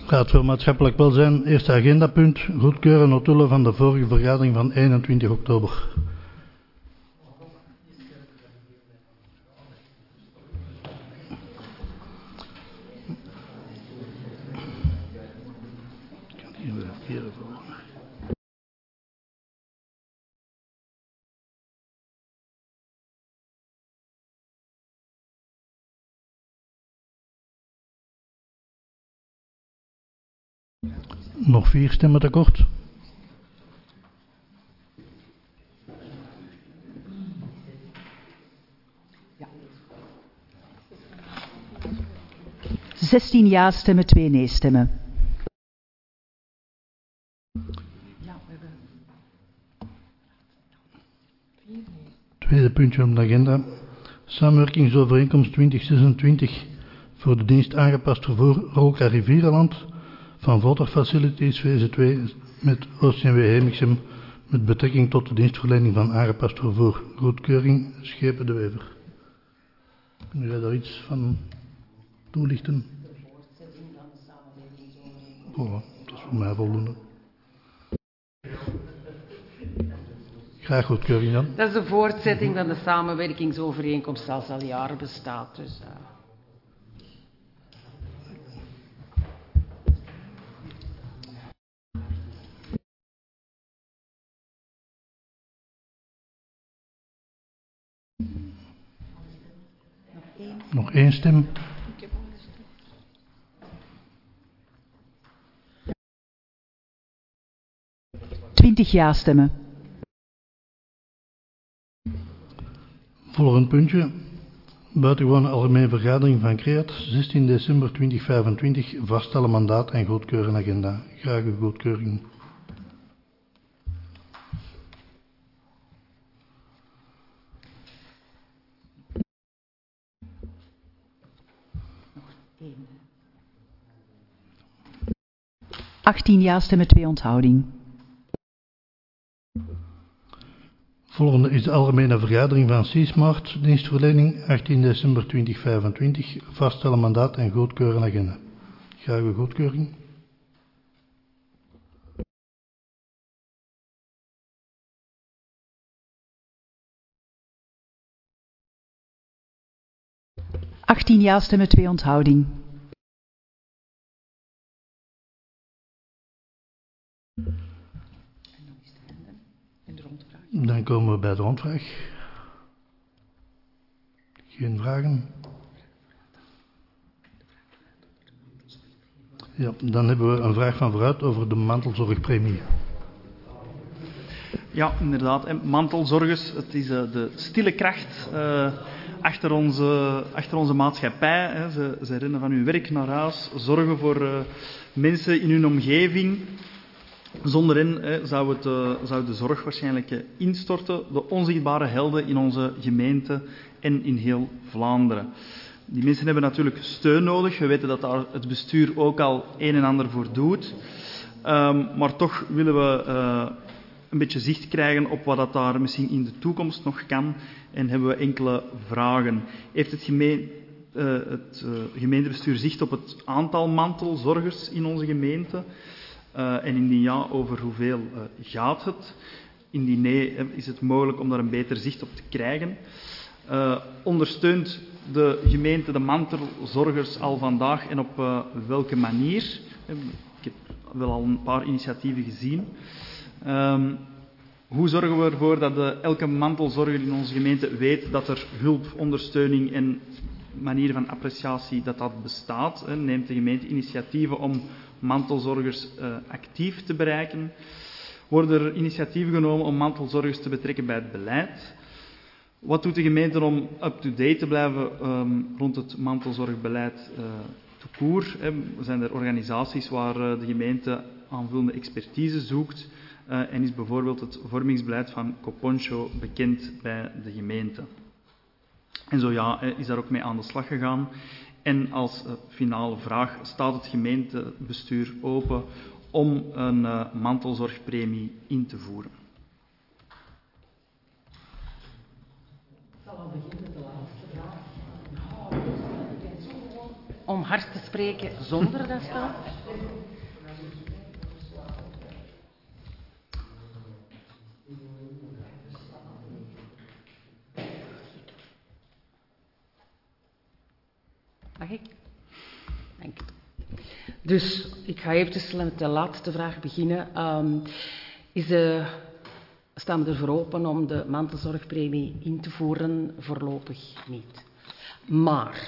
Raad voor Maatschappelijk Welzijn, eerste agendapunt, goedkeuren notulen van de vorige vergadering van 21 oktober. Nog 4 stemmen tekort. Ja. 16 ja-stemmen, 2 nee-stemmen. Tweede puntje op de agenda. Samenwerkingsovereenkomst 2026 voor de dienst aangepast vervoer Roka Rivierenland van Water Facilities fase 2 met OCMW Hemixem met betrekking tot de dienstverlening van aangepast vervoer. Goedkeuring Schepen de Wever. Kun jij daar iets van toelichten? Oh, dat is voor mij voldoende. Graag goedkeuring dan. Dat is de voortzetting van de samenwerkingsovereenkomst zoals al jaren bestaat. Dus, Nog 1 stem. Twintig ja-stemmen. Volgend puntje. Buitengewone algemene vergadering van CREAT, 16 december 2025, vaststellen mandaat en goedkeuren agenda. Graag uw goedkeuring. Achttien ja-stemmen, 2 onthouding. Volgende is de algemene vergadering van C-Smart, dienstverlening, 18 december 2025, vaststellen mandaat en goedkeuren agenda. Graag uw goedkeuring. Achttien ja-stemmen, 2 onthouding. Dan komen we bij de rondvraag. Geen vragen? Ja, dan hebben we een vraag van vooruit over de mantelzorgpremie. Ja, inderdaad. Mantelzorgers, het is de stille kracht achter onze maatschappij. Hè. Ze rennen van hun werk naar huis, zorgen voor mensen in hun omgeving. Zonder hen zou de zorg waarschijnlijk instorten. De onzichtbare helden in onze gemeente en in heel Vlaanderen. Die mensen hebben natuurlijk steun nodig. We weten dat daar het bestuur ook al een en ander voor doet. Maar toch willen we een beetje zicht krijgen op wat dat daar misschien in de toekomst nog kan. En hebben we enkele vragen. Heeft het gemeentebestuur zicht op het aantal mantelzorgers in onze gemeente? En indien ja, over hoeveel gaat het? Indien nee, is het mogelijk om daar een beter zicht op te krijgen? Ondersteunt de gemeente de mantelzorgers al vandaag en op welke manier? Ik heb wel al een paar initiatieven gezien. Hoe zorgen we ervoor dat elke mantelzorger in onze gemeente weet dat er hulp, ondersteuning en manieren van appreciatie dat bestaat? Neemt de gemeente initiatieven om mantelzorgers actief te bereiken? Worden er initiatieven genomen om mantelzorgers te betrekken bij het beleid? Wat doet de gemeente om up-to-date te blijven rond het mantelzorgbeleid tout court? Zijn er organisaties waar de gemeente aanvullende expertise zoekt? En is bijvoorbeeld het vormingsbeleid van Coponcho bekend bij de gemeente? En zo ja, is daar ook mee aan de slag gegaan? En als finale vraag, staat het gemeentebestuur open om een mantelzorgpremie in te voeren? Ik zal al beginnen met de laatste vraag. om hard te spreken zonder dat staat? Mag ik? Dank u. Dus ik ga eventjes met de laatste vraag beginnen. Staan we ervoor open om de mantelzorgpremie in te voeren? Voorlopig niet. Maar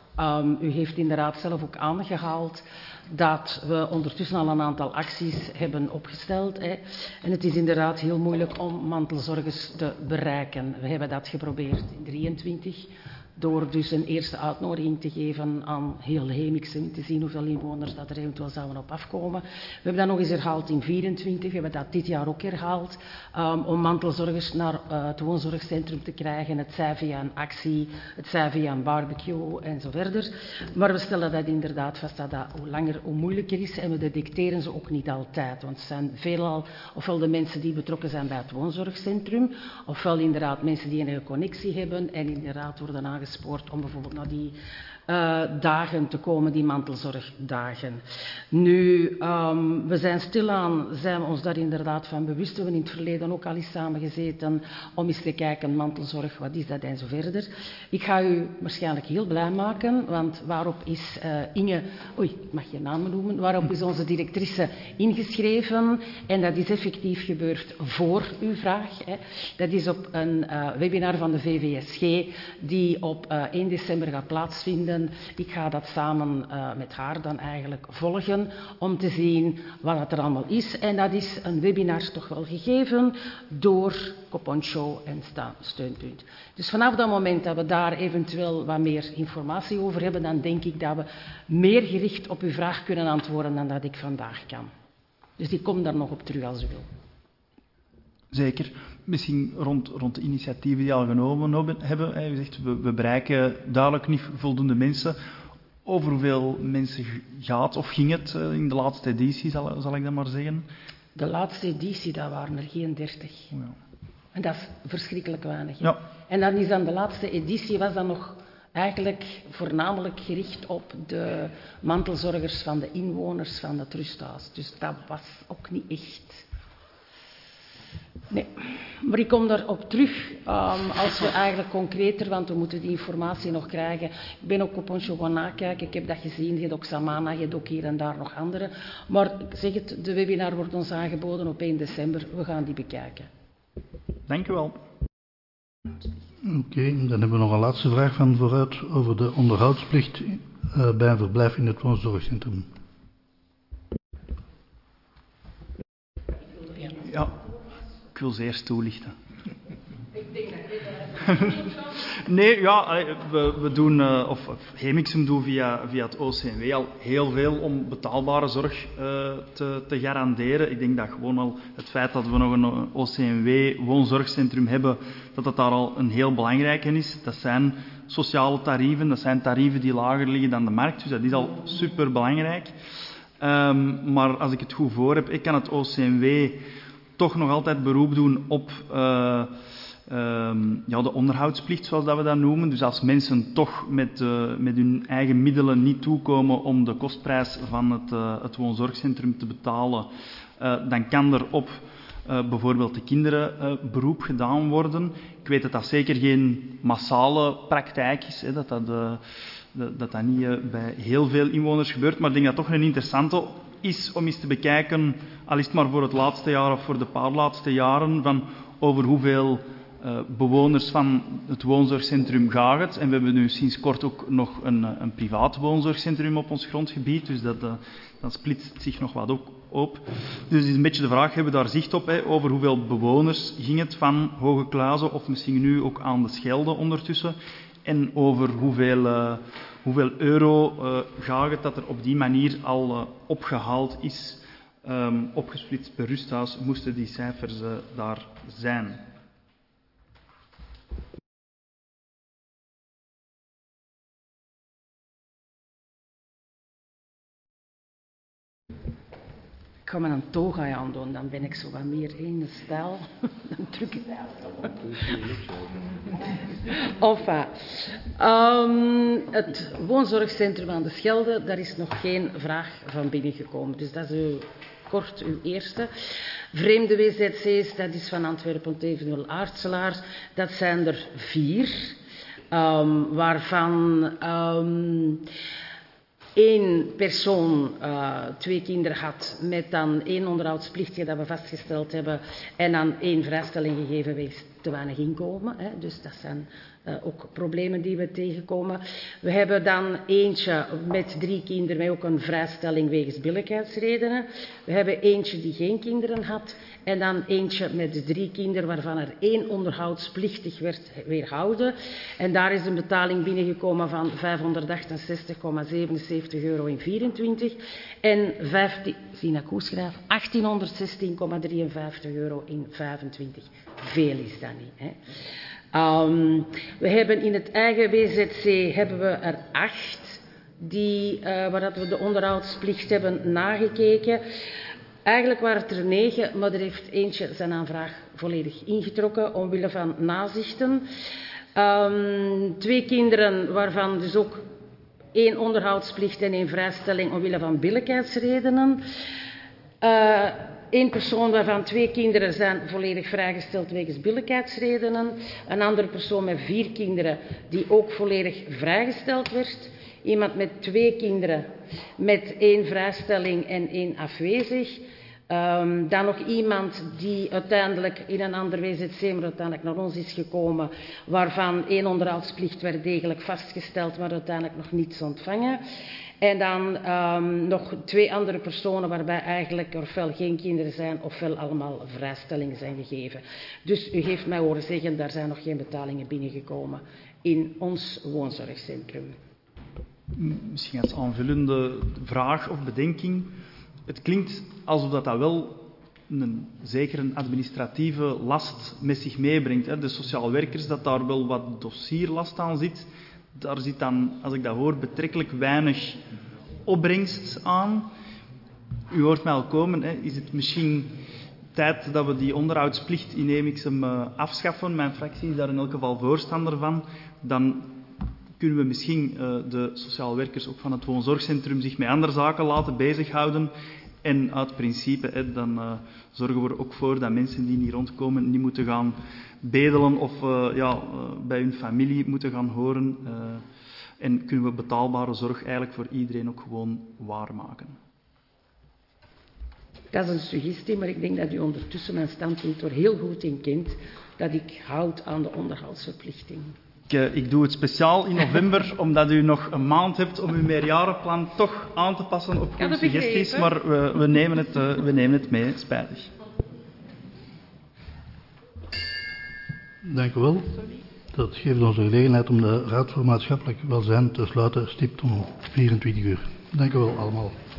u heeft inderdaad zelf ook aangehaald dat we ondertussen al een aantal acties hebben opgesteld. Hè. En het is inderdaad heel moeilijk om mantelzorgers te bereiken. We hebben dat geprobeerd in 2023. Door dus een eerste uitnodiging te geven aan heel Hemixem, te zien hoeveel inwoners dat er eventueel zouden op afkomen. We hebben dat nog eens herhaald in 2024, we hebben dat dit jaar ook herhaald, om mantelzorgers naar het woonzorgcentrum te krijgen. Het zij via een actie, het zij via een barbecue en zo verder. Maar we stellen dat inderdaad vast dat dat hoe langer hoe moeilijker is en we detecteren ze ook niet altijd. Want het zijn veelal ofwel de mensen die betrokken zijn bij het woonzorgcentrum, ofwel inderdaad mensen die enige connectie hebben en inderdaad worden aangesproken om bijvoorbeeld naar die dagen te komen, die mantelzorgdagen. Nu, we zijn we ons daar inderdaad van bewust. We hebben in het verleden ook al eens samengezeten om eens te kijken, mantelzorg, wat is dat en zo verder. Ik ga u waarschijnlijk heel blij maken, want waarop is Inge, ik mag je naam noemen, waarop is onze directrice ingeschreven en dat is effectief gebeurd voor uw vraag. Hè. Dat is op een webinar van de VVSG die op 1 december gaat plaatsvinden. Ik ga dat samen met haar dan eigenlijk volgen om te zien wat het er allemaal is. En dat is een webinar toch wel gegeven door Coponcho en Steunpunt. Dus vanaf dat moment dat we daar eventueel wat meer informatie over hebben, dan denk ik dat we meer gericht op uw vraag kunnen antwoorden dan dat ik vandaag kan. Dus ik kom daar nog op terug als u wil. Zeker. Misschien rond de initiatieven die al genomen hebben. U zegt, we bereiken duidelijk niet voldoende mensen. Over hoeveel mensen gaat of ging het in de laatste editie, zal ik dat maar zeggen? De laatste editie, dat waren er geen 30. Ja. En dat is verschrikkelijk weinig. Ja. En dan is dan de laatste editie, was dan nog eigenlijk voornamelijk gericht op de mantelzorgers van de inwoners van het rusthuis. Dus dat was ook niet echt... Nee, maar ik kom daarop terug als we eigenlijk concreter, want we moeten die informatie nog krijgen. Ik ben ook op Poncho gaan nakijken, ik heb dat gezien, je hebt ook Samana, je hebt ook hier en daar nog andere. Maar ik zeg het, de webinar wordt ons aangeboden op 1 december, we gaan die bekijken. Dank u wel. Oké, dan hebben we nog een laatste vraag van vooruit over de onderhoudsplicht bij een verblijf in het woonzorgcentrum. Ja. Ik wil ze eerst toelichten. Ik denk dat Nee, ja, we doen, of Hemixem doet via het OCMW al heel veel om betaalbare zorg te garanderen. Ik denk dat gewoon al het feit dat we nog een OCMW-woonzorgcentrum hebben, dat daar al een heel belangrijke is. Dat zijn sociale tarieven, dat zijn tarieven die lager liggen dan de markt, dus dat is al superbelangrijk. Maar als ik het goed voor heb, kan het OCMW toch nog altijd beroep doen op de onderhoudsplicht, zoals dat we dat noemen. Dus als mensen toch met hun eigen middelen niet toekomen om de kostprijs van het woonzorgcentrum te betalen, dan kan er op bijvoorbeeld de kinderen beroep gedaan worden. Ik weet dat dat zeker geen massale praktijk is, hè, dat niet bij heel veel inwoners gebeurt, maar ik denk dat het toch een interessante is om eens te bekijken, al is het maar voor het laatste jaar of voor de paar laatste jaren, van over hoeveel bewoners van het woonzorgcentrum gaat het. En we hebben nu sinds kort ook nog een privaat woonzorgcentrum op ons grondgebied, dus dan splitst zich nog wat op. Dus het is een beetje de vraag, hebben we daar zicht op, over hoeveel bewoners ging het van Hoge Kluizen, of misschien nu ook aan de Schelde ondertussen, en over hoeveel euro gaat het dat er op die manier al opgehaald is, opgesplitst per rusthuis, moesten die cijfers daar zijn. ga me een toga aandoen, dan ben ik zo wat meer in de stijl. Dan druk ik enfin, het woonzorgcentrum aan de Schelde, daar is nog geen vraag van binnengekomen. Dus dat is kort uw eerste. Vreemde WZC's, dat is van Antwerpen tot eventueel Aartselaar. Dat zijn er 4, waarvan 1 persoon 2 kinderen had, met dan 1 onderhoudsplichtige dat we vastgesteld hebben, en dan 1 vrijstelling gegeven wegens te weinig inkomen. Hè. Dus dat zijn ook problemen die we tegenkomen. We hebben dan eentje met 3 kinderen met ook een vrijstelling wegens billijkheidsredenen. We hebben eentje die geen kinderen had. En dan eentje met 3 kinderen waarvan er 1 onderhoudsplichtig werd weerhouden. En daar is een betaling binnengekomen van €568,77 in 24. En 1816,53 euro in 25. Veel is dat niet. Hè. We hebben in het eigen WZC hebben we er 8 waar dat we de onderhoudsplicht hebben nagekeken. Eigenlijk waren het er 9, maar er heeft eentje zijn aanvraag volledig ingetrokken omwille van nazichten. 2 kinderen waarvan dus ook 1 onderhoudsplicht en 1 vrijstelling omwille van billijkheidsredenen. 1 persoon waarvan 2 kinderen zijn volledig vrijgesteld wegens billijkheidsredenen. Een andere persoon met 4 kinderen die ook volledig vrijgesteld werd. Iemand met 2 kinderen met 1 vrijstelling en 1 afwezig. Dan nog iemand die uiteindelijk in een ander WZC, maar uiteindelijk naar ons is gekomen, waarvan 1 onderhoudsplicht werd degelijk vastgesteld, maar uiteindelijk nog niets ontvangen. En dan nog 2 andere personen waarbij eigenlijk ofwel geen kinderen zijn ofwel allemaal vrijstellingen zijn gegeven. Dus u heeft mij horen zeggen, daar zijn nog geen betalingen binnengekomen in ons woonzorgcentrum. Misschien als aanvullende vraag of bedenking. Het klinkt alsof dat wel zeker een administratieve last met zich meebrengt. Hè. De sociaal werkers, dat daar wel wat dossierlast aan zit. Daar zit dan, als ik dat hoor, betrekkelijk weinig opbrengst aan. U hoort mij al komen, hè. Is het misschien tijd dat we die onderhoudsplicht in Emixem afschaffen? Mijn fractie is daar in elk geval voorstander van. Dan kunnen we misschien de sociaal werkers ook van het woonzorgcentrum zich met andere zaken laten bezighouden. En uit principe, dan zorgen we er ook voor dat mensen die niet rondkomen niet moeten gaan bedelen of bij hun familie moeten gaan horen. En kunnen we betaalbare zorg eigenlijk voor iedereen ook gewoon waarmaken. Dat is een suggestie, maar ik denk dat u ondertussen mijn standpunt er heel goed in kent, dat ik houd aan de onderhoudsverplichting. Ik doe het speciaal in november, omdat u nog een maand hebt om uw meerjarenplan toch aan te passen op uw suggesties, maar we nemen het mee, spijtig. Dank u wel. Dat geeft ons de gelegenheid om de Raad voor Maatschappelijk Welzijn te sluiten, stipt om 24 uur. Dank u wel allemaal.